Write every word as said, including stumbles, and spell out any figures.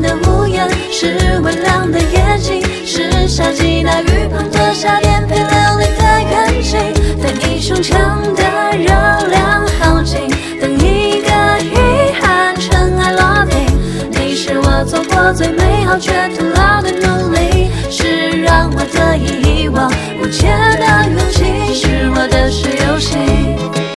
的屋檐，是微亮的夜景，是夏季大雨旁的夏天陪流泪的远景。等你胸腔的热量耗尽，等一个遗憾尘埃落定。你是我做过最美好却徒劳的努力，是让我得以遗忘无解。